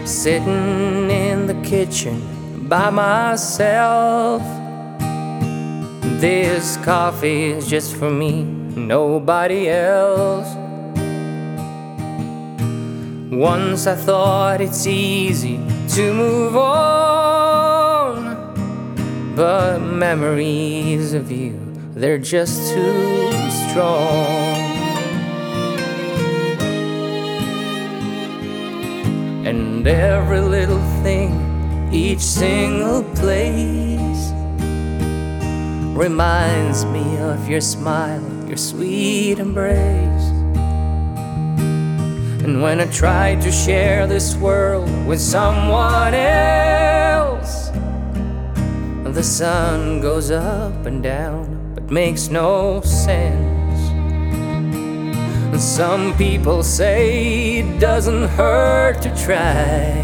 Sitting in the kitchen by myself. This coffee is just for me, nobody else. Once I thought it's easy to move on, but memories of you, they're just too strong. And every little thing, each single place, reminds me of your smile, your sweet embrace. And when I try to share this world with someone else, the sun goes up and down, but makes no sense. And some people say it doesn't hurt to try,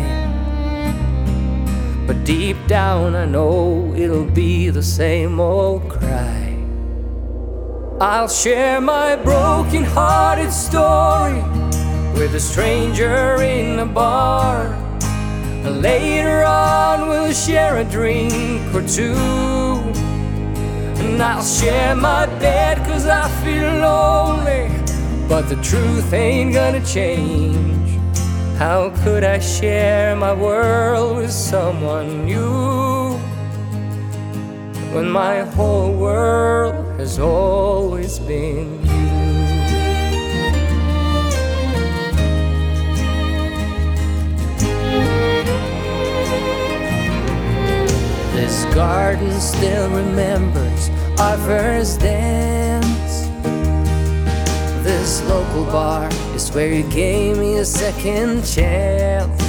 but deep down I know it'll be the same old cry. I'll share my broken-hearted story with a stranger in a bar, and later on we'll share a drink or two. And I'll share my bed 'cause I feel lonely, but the truth ain't gonna change. How could I share my world with someone new, when my whole world has always been you? This garden still remembers our first dance. This local bar is where you gave me a second chance.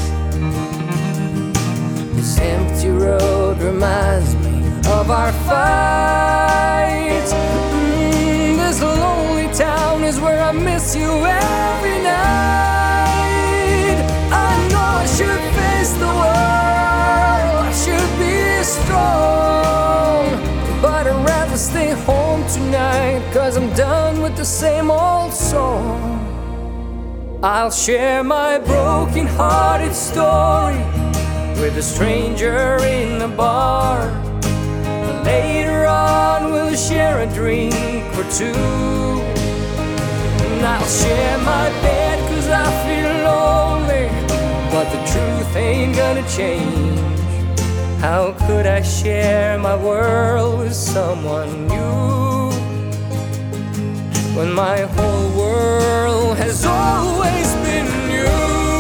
This empty road reminds me of our fights. This lonely town is where I miss you every night. I know I should face the world, I should be strong, but I'd rather stay home tonight, 'cause I'm done with the same old song. I'll share my broken-hearted story with a stranger in a bar, and later on we'll share a drink or two. And I'll share my bed 'cause I feel lonely, but the truth ain't gonna change. How could I share my world with someone new, when my whole world has always been you?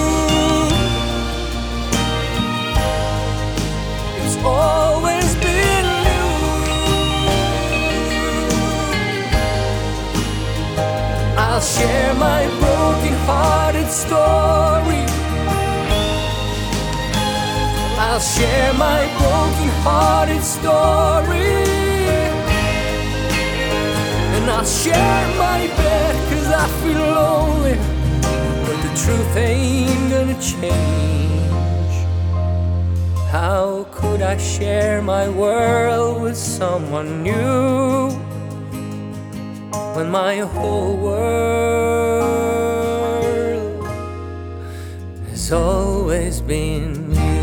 It's always been you. I'll share my broken-hearted story. I'll share my broken-hearted story. And I'll share my bed 'cause I feel lonely, but the truth ain't gonna change. How could I share my world with someone new, when my whole world has always been you?